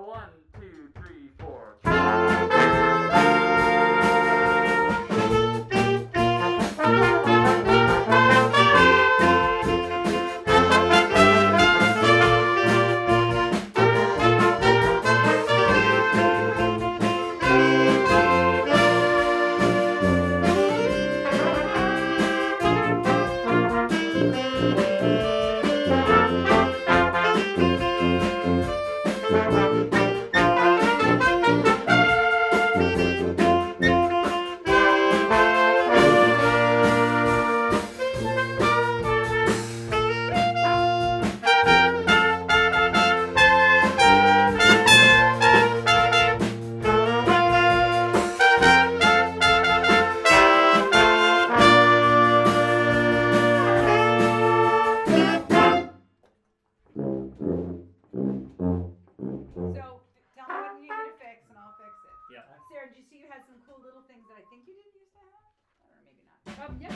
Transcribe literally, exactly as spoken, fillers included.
one, two, three, four. Sarah, did you see you had some cool little things that I think you didn't used to have? Or maybe not. Um, yeah.